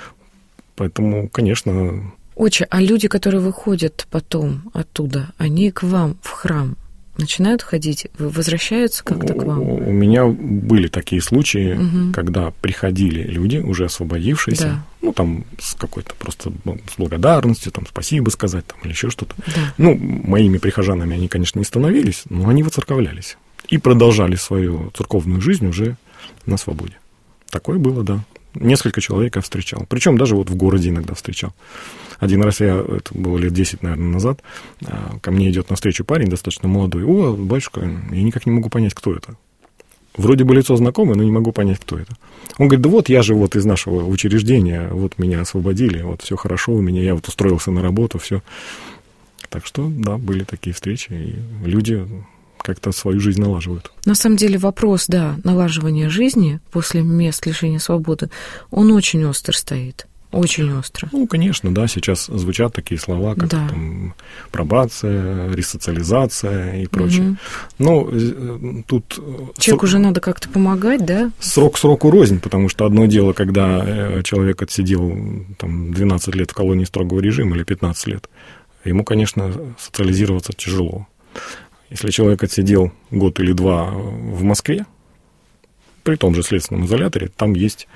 Поэтому, конечно... Отче, а люди, которые выходят потом оттуда, они к вам в храм начинают ходить, возвращаются как-то к вам? У меня были такие случаи, угу. когда приходили люди, уже освободившиеся, да. ну, там, с какой-то просто с благодарностью, там, спасибо сказать, там, или еще что-то. Да. Ну, моими прихожанами они, конечно, не становились, но они воцерковлялись и продолжали свою церковную жизнь уже на свободе. Такое было, да. Несколько человек я встречал. Причем даже вот в городе иногда встречал. Один раз я, это было лет десять, наверное, назад, ко мне идет навстречу парень достаточно молодой. О, батюшка, я никак не могу понять, кто это. Вроде бы лицо знакомое, но не могу понять, кто это. Он говорит, да вот я же вот из нашего учреждения, вот меня освободили, вот все хорошо у меня, я вот устроился на работу, все. Так что, да, были такие встречи, и люди как-то свою жизнь налаживают. На самом деле вопрос, да, налаживания жизни после мест лишения свободы, он очень остр стоит. Очень остро. Ну, конечно, да, сейчас звучат такие слова, как да. там, пробация, ресоциализация и прочее. Угу. Но тут... Человеку уже надо как-то помогать, да? Срок сроку рознь, потому что одно дело, когда человек отсидел там, двенадцать лет в колонии строгого режима или пятнадцать лет, ему, конечно, социализироваться тяжело. Если человек отсидел год или два в Москве, при том же следственном изоляторе, там есть...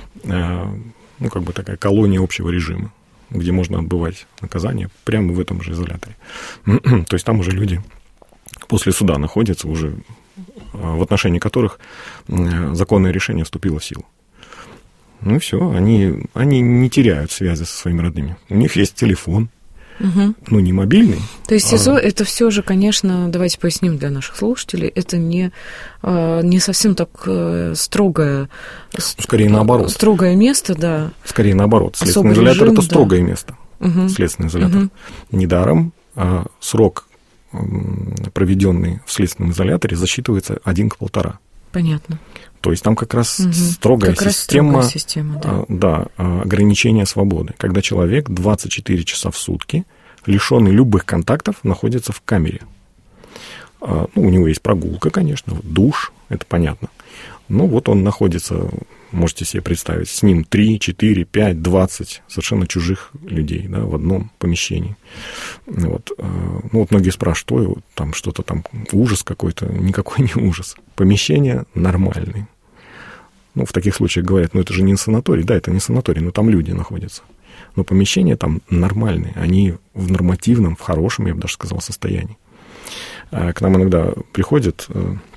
ну, как бы такая колония общего режима, где можно отбывать наказание прямо в этом же изоляторе. То есть там уже люди после суда находятся, уже в отношении которых законное решение вступило в силу. Ну и все, они, они не теряют связи со своими родными. У них есть телефон, угу. ну, не мобильный. То есть СИЗО а... это все же, конечно, давайте поясним для наших слушателей, это не, не совсем так строгое... Скорее наоборот. Строгое место, да. Скорее наоборот. Следственный Особый изолятор режим, – это строгое да. место. Угу. Следственный изолятор. Угу. Недаром а срок, проведенный в следственном изоляторе, засчитывается один к полтора. Понятно. То есть там как раз угу. строгая как система, раз строгая система да. Да, ограничения свободы, когда человек двадцать четыре часа в сутки, лишенный любых контактов, находится в камере. Ну, у него есть прогулка, конечно, душ, это понятно. Но вот он находится, можете себе представить, с ним три, четыре, пять, двадцать совершенно чужих людей, да, в одном помещении. Вот. Ну, вот многие спрашивают, ой, там что-то там, ужас какой-то. Никакой не ужас. Помещение нормальное. Ну, в таких случаях говорят, ну, это же не санаторий. Да, это не санаторий, но там люди находятся. Но помещения там нормальные. Они в нормативном, в хорошем, я бы даже сказал, состоянии. К нам иногда приходят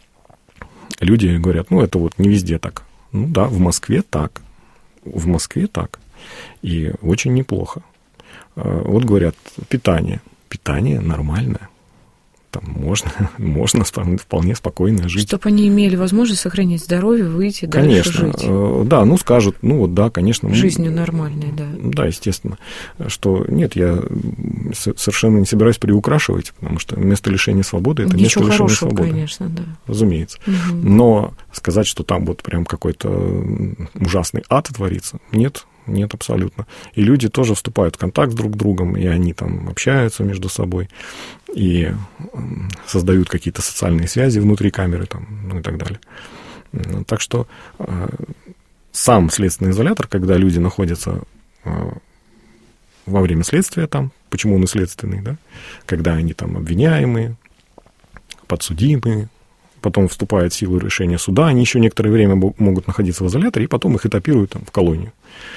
люди и говорят, ну, это вот не везде так. Ну, да, в Москве так. В Москве так. И очень неплохо. Вот говорят, питание. Питание нормальное. Там можно, можно вполне спокойно жить. Чтобы они имели возможность сохранить здоровье, выйти дальше жить. Конечно, да, ну скажут, ну вот да, конечно. Жизнью нормальной, да. Да, естественно, что нет, я совершенно не собираюсь приукрашивать, потому что место лишения свободы – это Ничего место лишения хорошего, свободы. Конечно, да. Разумеется. Угу. Но сказать, что там вот прям какой-то ужасный ад творится, нет. Нет, абсолютно. И люди тоже вступают в контакт друг с другом, и они там общаются между собой, и создают какие-то социальные связи внутри камеры, там, ну и так далее. Так что э, сам следственный изолятор, когда люди находятся э, во время следствия там, почему он и следственный, да, когда они там обвиняемые, подсудимые, потом вступает в силу решения суда, они еще некоторое время могут находиться в изоляторе, и потом их этапируют там в колонию.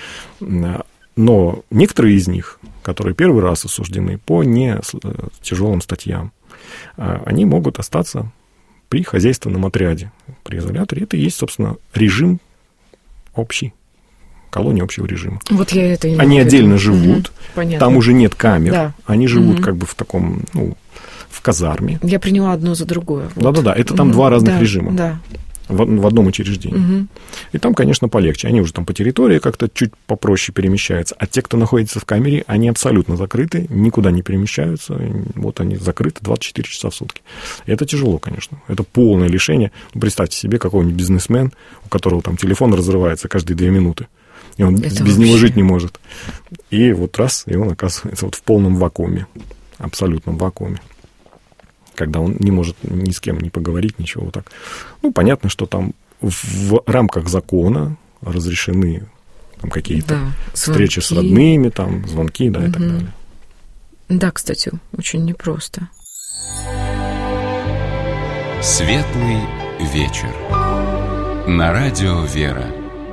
Но некоторые из них, которые первый раз осуждены по не тяжелым статьям, они могут остаться при хозяйственном отряде, при изоляторе. Это и есть, собственно, режим общий, колония общего режима. Вот я это и Они отдельно живут, угу. там уже нет камер, да. Они живут угу. как бы в таком, ну, в казарме. Я приняла одно за другое. Вот. Да-да-да, это там угу. два разных да, режима. Да. В, в одном учреждении. Угу. И там, конечно, полегче. Они уже там по территории как-то чуть попроще перемещаются. А те, кто находится в камере, они абсолютно закрыты, никуда не перемещаются. Вот они закрыты двадцать четыре часа в сутки. И это тяжело, конечно. Это полное лишение. Ну, представьте себе какого-нибудь бизнесмен, у которого там телефон разрывается каждые две минуты. И он это без вообще... него жить не может. И вот раз, и он оказывается вот в полном вакууме. Абсолютном вакууме. Когда он не может ни с кем не поговорить, ничего вот так. Ну, понятно, что там в рамках закона разрешены там, какие-то да, встречи с родными, там, звонки, да, угу. и так далее. Да, кстати, очень непросто. Светлый вечер. На радио «Вера».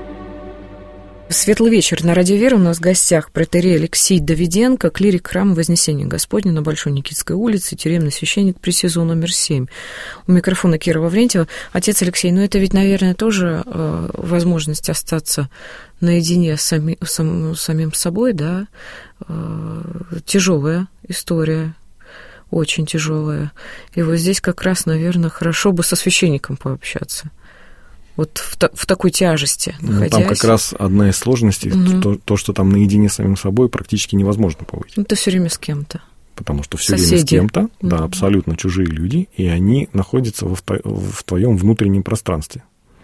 Светлый вечер. На радио «Вера» у нас в гостях протоиерей Алексей Давиденко, клирик храма Вознесения Господня на Большой Никитской улице, тюремный священник при СИЗО номер семь. У микрофона Кира Лаврентьева. Отец Алексей, ну это ведь, наверное, тоже э, возможность остаться наедине с сами, сам, самим собой, да? Э, тяжелая история, очень тяжелая. И вот здесь как раз, наверное, хорошо бы со священником пообщаться. Вот в, та, в такой тяжести находясь. Ну, там как раз одна из сложностей, угу. то, то, что там наедине с самим собой практически невозможно побыть. Ну, ты все время с кем-то. Потому что все Соседи. время с кем-то, угу. да, абсолютно чужие люди, и они находятся во, в твоем внутреннем пространстве.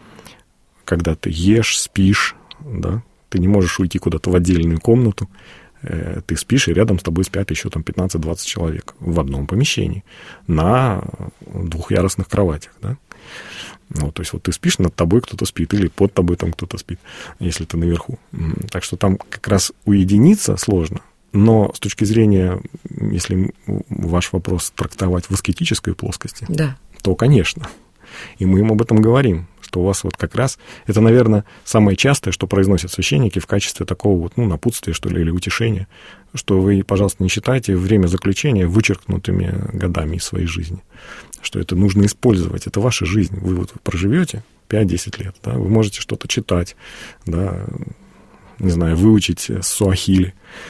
Когда ты ешь, спишь, да, ты не можешь уйти куда-то в отдельную комнату, э, ты спишь, и рядом с тобой спят еще там пятнадцать-двадцать человек в одном помещении на двухъярусных кроватях, да. Ну, то есть вот ты спишь, над тобой кто-то спит, или под тобой там кто-то спит, если ты наверху. Так что там как раз уединиться сложно. Но с точки зрения, если ваш вопрос трактовать в аскетической плоскости, да. то, конечно. И мы им об этом говорим, что у вас вот как раз... Это, наверное, самое частое, что произносят священники в качестве такого вот, ну, напутствия, что ли, или утешения, что вы, пожалуйста, не считайте время заключения вычеркнутыми годами из своей жизни. Что это нужно использовать, это ваша жизнь. Вы вот проживете пять-десять лет, да, вы можете что-то читать, да, не знаю, выучить суахили,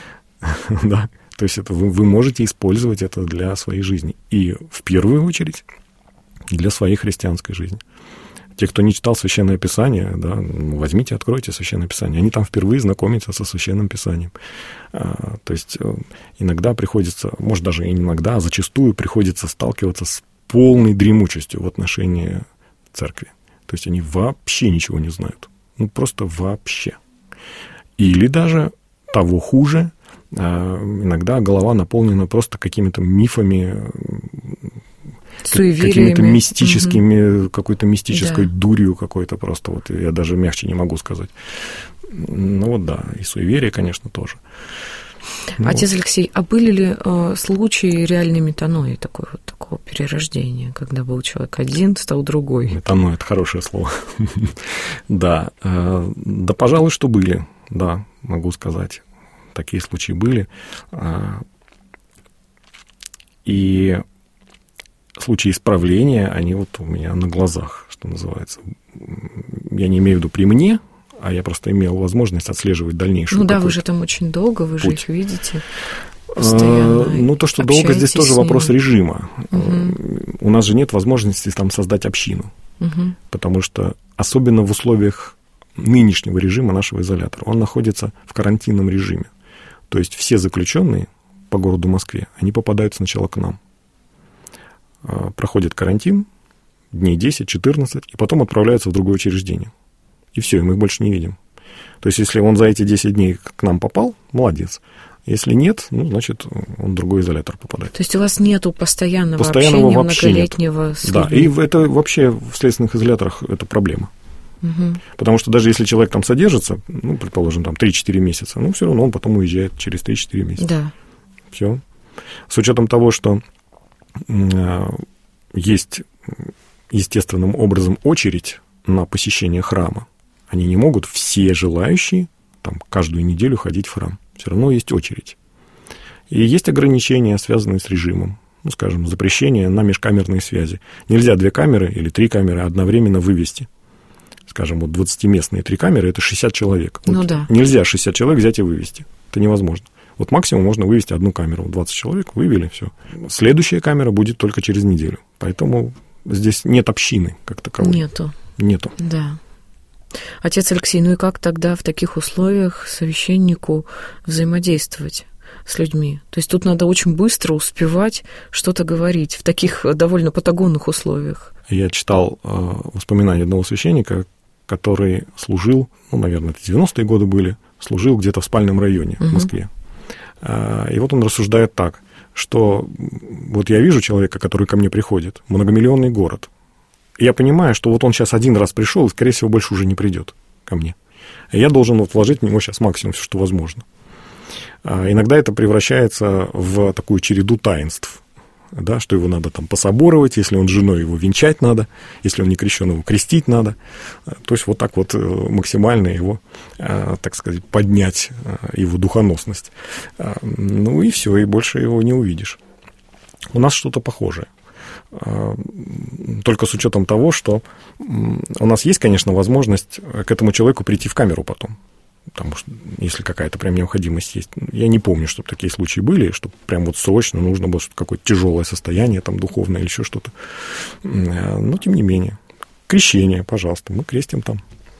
да, то есть это вы, вы можете использовать это для своей жизни. И в первую очередь для своей христианской жизни. Те, кто не читал Священное Писание, да, возьмите, откройте Священное Писание. Они там впервые знакомятся со Священным Писанием. А, то есть иногда приходится, может, даже и не иногда, а зачастую приходится сталкиваться с полной дремучестью в отношении церкви. То есть они вообще ничего не знают. Ну, просто вообще. Или даже того хуже, иногда голова наполнена просто какими-то мифами, какими-то мистическими, угу. какой-то мистической да. дурью какой-то просто. Вот я даже мягче не могу сказать. Ну вот да, и суеверие, конечно, тоже. Ну, Отец Алексей, а были ли э, случаи реальной метанои, такой, вот, такого перерождения, когда был человек один, стал другой? Метаноя – это хорошее слово. Да, да, пожалуй, что были, да, могу сказать. Такие случаи были. И случаи исправления, они вот у меня на глазах, что называется. Я не имею в виду при мне, а я просто имел возможность отслеживать дальнейшую. Ну да, вы же там очень долго, вы же их видите. А, ну, то, что долго, здесь тоже вопрос режима. Угу. У нас же нет возможности там создать общину. Угу. Потому что, особенно в условиях нынешнего режима нашего изолятора, он находится в карантинном режиме. То есть все заключенные по городу Москве, они попадают сначала к нам. Проходит карантин, дней десять-четырнадцать, и потом отправляются в другое учреждение. И все, и мы их больше не видим. То есть, если он за эти десять дней к нам попал, молодец. Если нет, ну, значит, он в другой изолятор попадает. То есть, у вас нету постоянного, постоянного общения, вообще многолетнего нет. Да, и это вообще в следственных изоляторах это проблема. Угу. Потому что даже если человек там содержится, ну, предположим, там три-четыре месяца, ну, все равно он потом уезжает через три-четыре месяца. Да. Все. С учетом того, что есть естественным образом очередь на посещение храма, они не могут все желающие там, каждую неделю ходить в храм. Все равно есть очередь. И есть ограничения, связанные с режимом. Ну, скажем, запрещение на межкамерные связи. Нельзя две камеры или три камеры одновременно вывести. скажем, вот двадцатиместные три камеры – это шестьдесят человек. Ну вот да. Нельзя шестьдесят человек взять и вывести. Это невозможно. Вот максимум можно вывести одну камеру. двадцать человек вывели, все. Следующая камера будет только через неделю. Поэтому здесь нет общины как таковой. Нету. Нету. Да. Отец Алексей, ну и как тогда в таких условиях священнику взаимодействовать с людьми? То есть тут надо очень быстро успевать что-то говорить в таких довольно патагонных условиях. Я читал э, воспоминания одного священника, который служил, ну, наверное, это девяностые годы были, служил где-то в спальном районе в Москве. Uh-huh. И вот он рассуждает так, что вот я вижу человека, который ко мне приходит, многомиллионный город, и я понимаю, что вот он сейчас один раз пришел и, скорее всего, больше уже не придет ко мне. И я должен вот вложить в него сейчас максимум, все, что возможно. А иногда это превращается в такую череду таинств, да, что его надо там пособоровать, если он с женой, его венчать надо, если он не крещен, его крестить надо. То есть вот так вот максимально его, так сказать, поднять, его духоносность. Ну и все, и больше его не увидишь. У нас что-то похожее. Только с учетом того, что у нас есть, конечно, возможность к этому человеку прийти в камеру потом. Потому что если какая-то прям необходимость есть. Я не помню, чтобы такие случаи были, чтобы прям вот срочно нужно было какое-то тяжелое состояние, там, духовное или еще что-то. Но, тем не менее, крещение, пожалуйста, мы крестим там.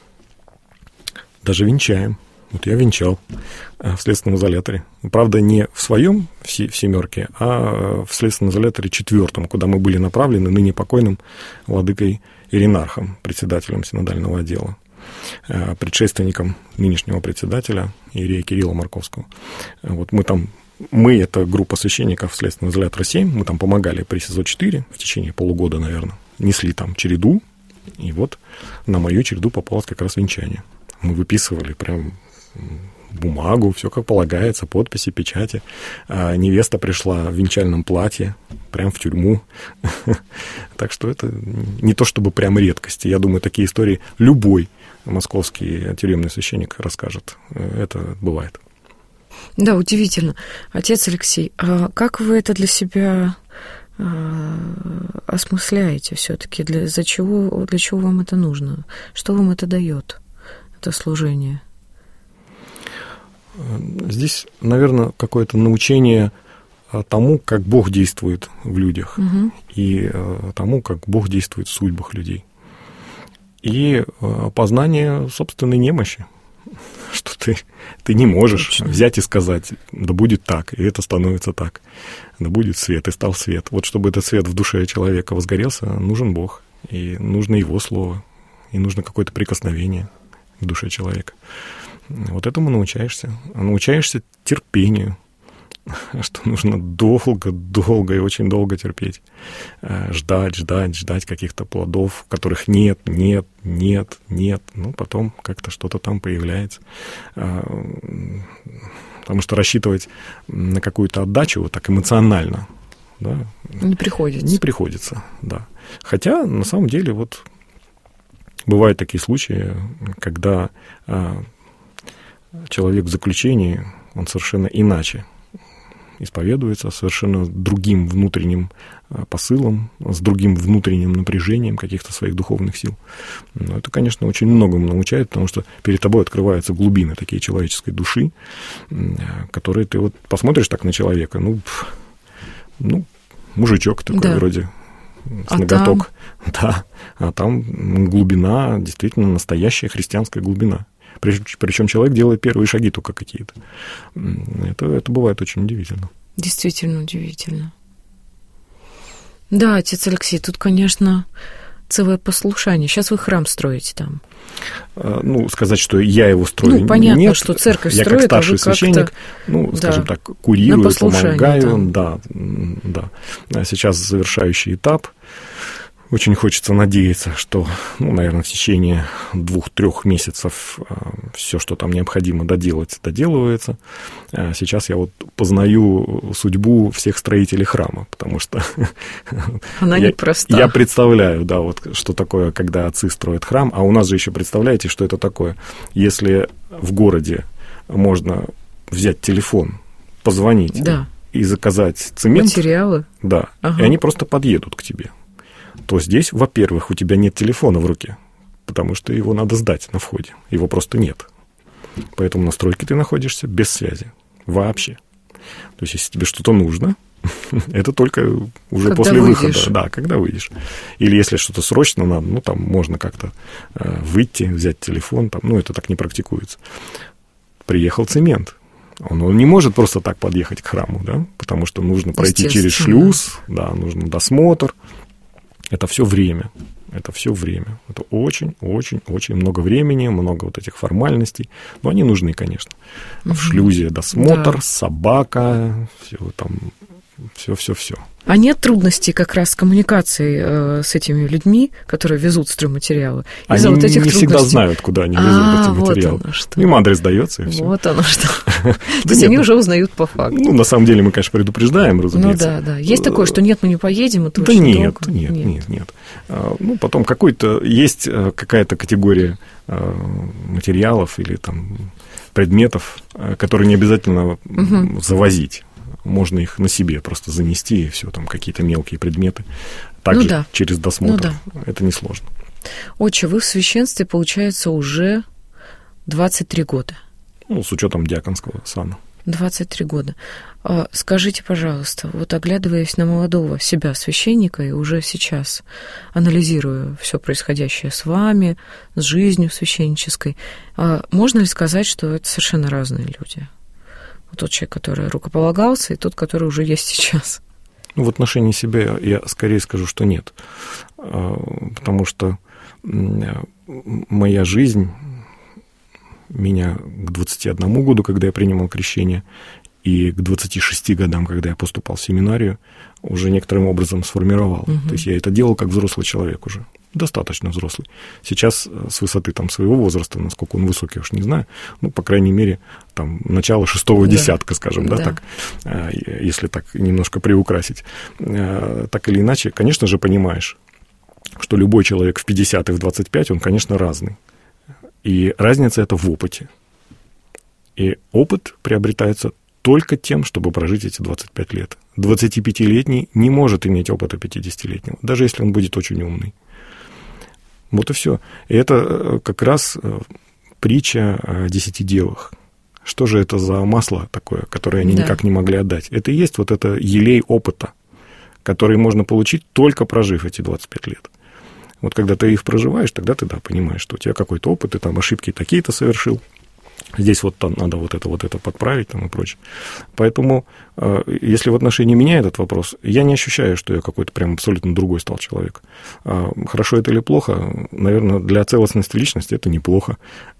Даже венчаем. Вот я венчал в следственном изоляторе. Правда, не в своем, в семерке, а в следственном изоляторе четвертом, куда мы были направлены ныне покойным владыкой Иринархом, председателем синодального отдела, предшественником нынешнего председателя иерея Кирилла Марковского. Вот мы там, мы, это группа священников следственного изолятора семь, мы там помогали при СИЗО четыре в течение полугода, наверное, несли там череду, и вот на мою череду попалось как раз венчание. Мы выписывали прям бумагу, все как полагается, подписи, печати. А невеста пришла в венчальном платье, прям в тюрьму. Так что это не то чтобы прям редкости. Я думаю, такие истории любой московский тюремный священник расскажет. Это бывает. Да, удивительно. Отец Алексей, а как вы это для себя осмысляете все-таки? Для, за чего, для чего вам это нужно? Что вам это дает, это служение? Здесь, наверное, какое-то научение тому, как Бог действует в людях, угу. и тому, как Бог действует в судьбах людей. И познание собственной немощи, что ты, ты не можешь Точно. взять и сказать, да будет так, и это становится так, да будет свет, и стал свет. Вот чтобы этот свет в душе человека возгорелся, нужен Бог, и нужно Его Слово, и нужно какое-то прикосновение в душе человека. Вот этому научаешься. Научаешься терпению, что нужно долго, долго и очень долго терпеть. Ждать, ждать, ждать каких-то плодов, которых нет, нет, нет, нет. Ну, потом как-то что-то там появляется. Потому что рассчитывать на какую-то отдачу вот так эмоционально, да, не приходится. Не приходится, да. Хотя, на самом деле, вот бывают такие случаи, когда человек в заключении, он совершенно иначе исповедуется, совершенно другим внутренним посылом, с другим внутренним напряжением каких-то своих духовных сил. Но это, конечно, очень многому научает, потому что перед тобой открываются глубины такие человеческой души, которые ты вот посмотришь так на человека, ну, ну мужичок такой да. вроде, с а ноготок. Там? Да, а там глубина, действительно настоящая христианская глубина. Причем человек делает первые шаги только какие-то. Это, это бывает очень удивительно. Действительно удивительно. Да, отец Алексей, тут, конечно, целое послушание. Сейчас вы храм строите там. Ну, сказать, что я его строю, ну, понятно, нет. Что церковь я строит, как старший а вы священник, ну, да, скажем так, курирую, помогаю. Да, да. Сейчас завершающий этап. Очень хочется надеяться, что, ну, наверное, в течение двух-трех месяцев все, что там необходимо доделать, доделывается. Сейчас я вот познаю судьбу всех строителей храма, потому что она я, непроста. Я представляю, да, вот что такое, когда отцы строят храм, а у нас же еще представляете, что это такое, если в городе можно взять телефон, позвонить да. и заказать цемент, материалы, да, ага. и они просто подъедут к тебе. То здесь, во-первых, у тебя нет телефона в руке. потому что его надо сдать на входе. Его просто нет. Поэтому на стройке ты находишься без связи. Вообще. То есть, если тебе что-то нужно, это только уже когда после выйдешь. Выхода. Да, когда выйдешь. Или если что-то срочно надо, ну, там можно как-то э, выйти, взять телефон, там, ну, это так не практикуется. Приехал цемент. Он, он не может просто так подъехать к храму, да, потому что нужно пройти через шлюз, да, нужно досмотр. Это все время. Это все время. Это очень-очень-очень много времени, много вот этих формальностей. Но они нужны, конечно. Угу. В шлюзе досмотр, да. собака, все там, все-все-все. А нет трудностей как раз с коммуникацией э, с этими людьми, которые везут стройматериалы? Они вот этих не трудностей... всегда знают, куда они везут а, эти материалы. Вот им адрес дается, и все. Вот оно что. То есть они уже узнают по факту. Ну, на самом деле, мы, конечно, предупреждаем, разумеется. Ну да, да. Есть такое, что нет, мы не поедем, это очень долго. Да нет, нет, нет, нет. Ну, потом какой-то есть какая-то категория материалов или там предметов, которые не обязательно завозить. Можно их на себе просто занести, и все, там какие-то мелкие предметы. Также ну да. через досмотр. Ну да. Это несложно. Отче, вы в священстве, получается, уже двадцать три года. Ну, с учетом диаконского сана. двадцать три года. Скажите, пожалуйста, вот оглядываясь на молодого себя, священника, и уже сейчас анализируя все происходящее с вами, с жизнью священнической, можно ли сказать, что это совершенно разные люди? Вот тот человек, который рукополагался, и тот, который уже есть сейчас. Ну, в отношении себя я скорее скажу, что нет. Потому что моя жизнь, меня к двадцати одному году, когда я принимал крещение, и к двадцати шести годам, когда я поступал в семинарию, уже некоторым образом сформировал. Угу. То есть я это делал как взрослый человек уже. Достаточно взрослый. Сейчас с высоты там, своего возраста, насколько он высокий, я уж не знаю, ну, по крайней мере, там, начало шестого да. десятка, скажем, да, да. так, если так немножко приукрасить. Так или иначе, конечно же, понимаешь, что любой человек в пятьдесят и в двадцать пять, он, конечно, разный. И разница это в опыте. И опыт приобретается только тем, чтобы прожить эти двадцать пять лет. двадцатипятилетний не может иметь опыта пятидесятилетнего, даже если он будет очень умный. Вот и все. И это как раз притча о десяти девах. Что же это за масло такое, которое они да. никак не могли отдать? Это и есть вот это елей опыта, который можно получить, только прожив эти двадцать пять лет. Вот когда ты их проживаешь, тогда ты, да, понимаешь, что у тебя какой-то опыт, ты там ошибки такие-то совершил. Здесь вот там надо вот это, вот это подправить там и прочее. Поэтому, если в отношении меня этот вопрос, я не ощущаю, что я какой-то прям абсолютно другой стал человек. Хорошо это или плохо? Наверное, для целостности личности это неплохо.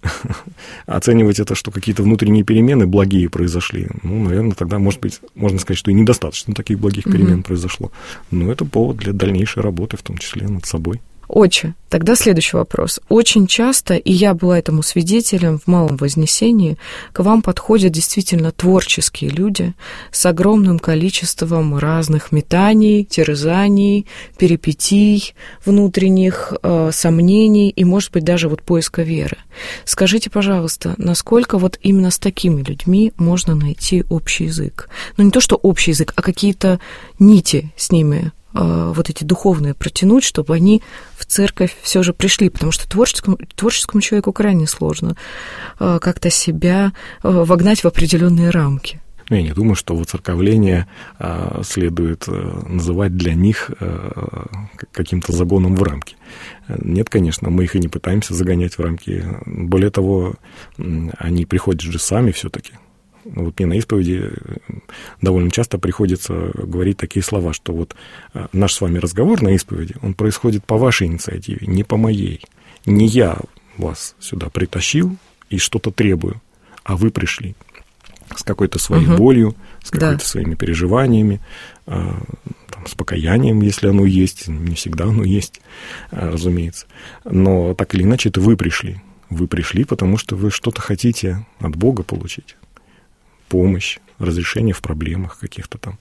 Оценивать это, что какие-то внутренние перемены благие произошли, ну, наверное, тогда, может быть, можно сказать, что и недостаточно таких благих перемен mm-hmm. произошло. Но это повод для дальнейшей работы, в том числе над собой. Отче, тогда следующий вопрос. Очень часто, и я была этому свидетелем в Малом Вознесении, к вам подходят действительно творческие люди с огромным количеством разных метаний, терзаний, перипетий, внутренних э, сомнений и, может быть, даже вот поиска веры. Скажите, пожалуйста, насколько вот именно с такими людьми можно найти общий язык? Ну, не то, что общий язык, а какие-то нити с ними вот эти духовные протянуть, чтобы они в церковь все же пришли, потому что творческому, творческому человеку крайне сложно как-то себя вогнать в определенные рамки. Я не думаю, что воцерковление следует называть для них каким-то загоном в рамки. Нет, конечно, мы их и не пытаемся загонять в рамки. Более того, они приходят же сами все-таки. Вот мне на исповеди довольно часто приходится говорить такие слова, что вот наш с вами разговор на исповеди, он происходит по вашей инициативе, не по моей. Не я вас сюда притащил и что-то требую, а вы пришли с какой-то своей угу. болью, с какими-то да. своими переживаниями, там, с покаянием, если оно есть, не всегда оно есть, разумеется. Но так или иначе, это вы пришли. Вы пришли, потому что вы что-то хотите от Бога получить. Помощь, разрешение в проблемах каких-то там,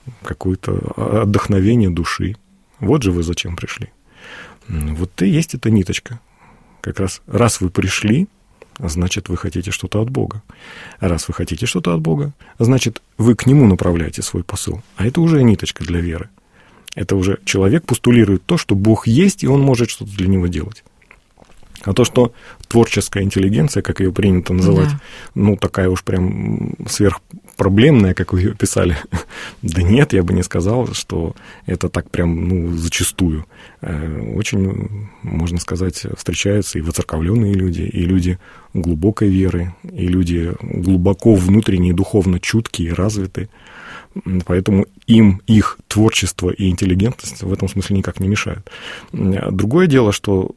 какое-то отдохновение души. Вот же вы зачем пришли. Вот и есть эта ниточка. Как раз раз вы пришли, значит, вы хотите что-то от Бога. А раз вы хотите что-то от Бога, значит, вы к Нему направляете свой посыл. А это уже ниточка для веры. Это уже человек постулирует то, что Бог есть, и Он может что-то для него делать. А то, что творческая интеллигенция, как ее принято называть, да. ну, такая уж прям сверхпроблемная, как вы ее писали, да нет, я бы не сказал, что это так прям, ну, зачастую. Очень, можно сказать, встречаются и воцерковленные люди, и люди глубокой веры, и люди глубоко внутренне духовно чуткие и развитые. Поэтому им их творчество и интеллигентность в этом смысле никак не мешают. Другое дело, что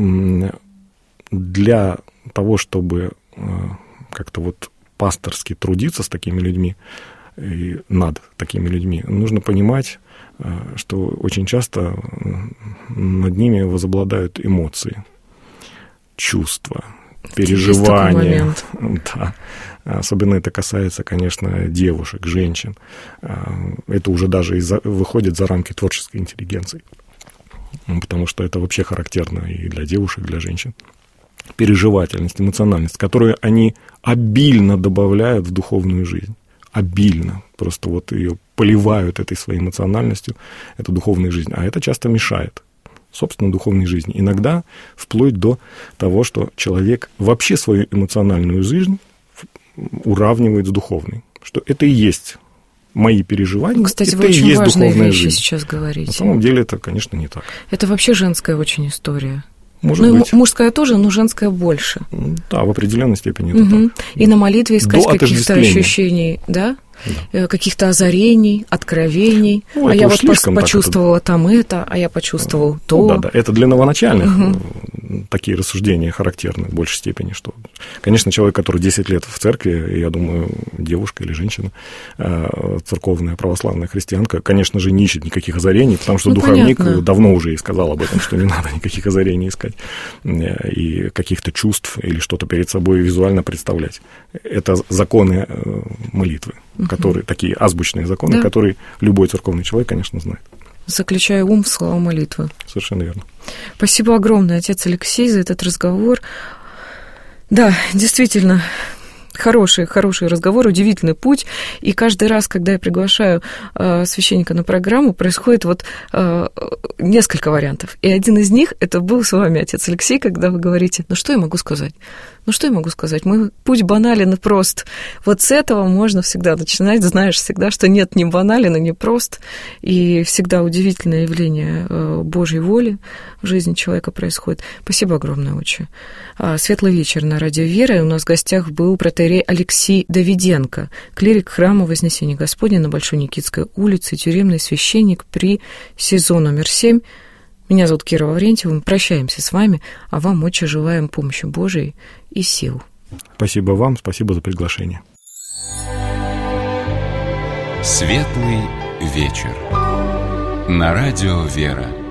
для того, чтобы как-то вот пасторски трудиться с такими людьми и над такими людьми, нужно понимать, что очень часто над ними возобладают эмоции, чувства, переживания. Да. Особенно это касается, конечно, девушек, женщин. Это уже даже из-за, выходит за рамки творческой интеллигенции, потому что это вообще характерно и для девушек, и для женщин. Переживательность, эмоциональность, которую они обильно добавляют в духовную жизнь. Обильно. Просто вот ее поливают этой своей эмоциональностью, эту духовную жизнь. А это часто мешает, собственно, духовной жизни. Иногда вплоть до того, что человек вообще свою эмоциональную жизнь уравнивает с духовной. Что это и есть мои переживания. Кстати, это вы очень и есть важные духовная вещи жизнь. сейчас говорите. На самом деле это, конечно, не так. Это вообще женская очень история. Может ну, быть. И мужская тоже, но женская больше. Да, в определенной степени угу. это так. И на молитве искать каких-то ощущений, да? Да. Каких-то озарений, откровений. Ну, а я вот почувствовала это... там это, а я почувствовал ну, то. Да, да, это для новоначальных угу. такие рассуждения характерны в большей степени, что, конечно, человек, который десять лет в церкви, я думаю, девушка или женщина, церковная, православная христианка, конечно же, не ищет никаких озарений, потому что ну, духовник понятно. Давно уже и сказал об этом, что не надо никаких озарений искать и каких-то чувств или что-то перед собой визуально представлять. Это законы молитвы. Которые, такие азбучные законы, да. которые любой церковный человек, конечно, знает. Заключая ум в слова молитвы. Совершенно верно. Спасибо огромное, отец Алексей, за этот разговор. Да, действительно, хороший, хороший разговор, удивительный путь. И каждый раз, когда я приглашаю э, священника на программу, происходит вот э, несколько вариантов. И один из них, это был с вами, отец Алексей, когда вы говорите, ну что я могу сказать? Ну, что я могу сказать? Мой путь банален и прост. Вот с этого можно всегда начинать. Знаешь всегда, что нет, не банален и не прост. И всегда удивительное явление Божьей воли в жизни человека происходит. Спасибо огромное, отче. Светлый вечер на Радио Вера. И у нас в гостях был протоиерей Алексей Давиденко, клирик храма Вознесения Господня на Большой Никитской улице, тюремный священник при СИЗО номер семь. Меня зовут Кира Лаврентьева, мы прощаемся с вами, а вам, отче, желаем помощи Божией и сил. Спасибо вам, спасибо за приглашение. Светлый вечер на Радио Вера.